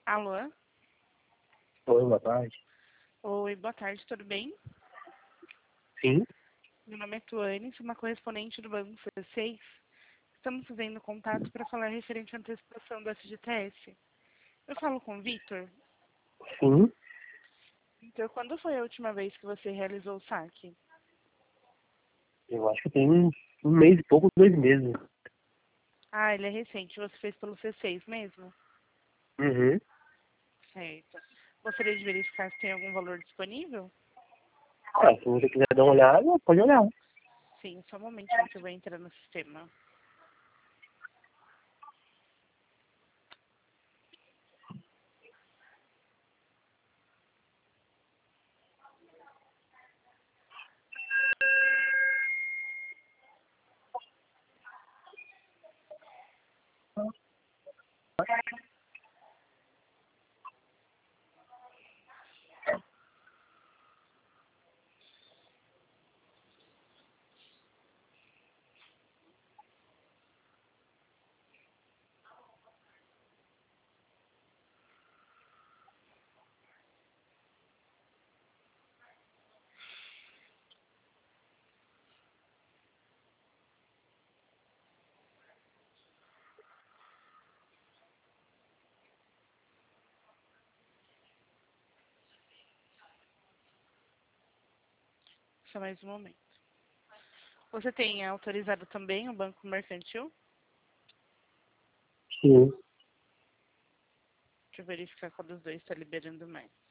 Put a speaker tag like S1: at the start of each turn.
S1: Alô?
S2: Oi, boa tarde.
S1: Oi, boa tarde, tudo bem?
S2: Sim,
S1: Meu nome é Tuane, sou uma correspondente do Banco C6. Estamos fazendo contato para falar referente à antecipação do FGTS. Eu falo com o Vitor.
S2: sim.
S1: Então, quando foi a última vez que você realizou o saque?
S2: Eu acho que tem um mês e pouco, 2 meses.
S1: Ah, ele é recente. Você fez pelo C6 mesmo?
S2: Uhum.
S1: Certo. Gostaria de verificar se tem algum valor disponível?
S2: Ah, se você quiser dar uma olhada, pode olhar.
S1: Sim, só um momentinho que eu vou entrar no sistema. Só mais um momento. Você tem autorizado também o Banco Mercantil?
S2: Sim.
S1: Deixa eu verificar qual dos dois está liberando mais.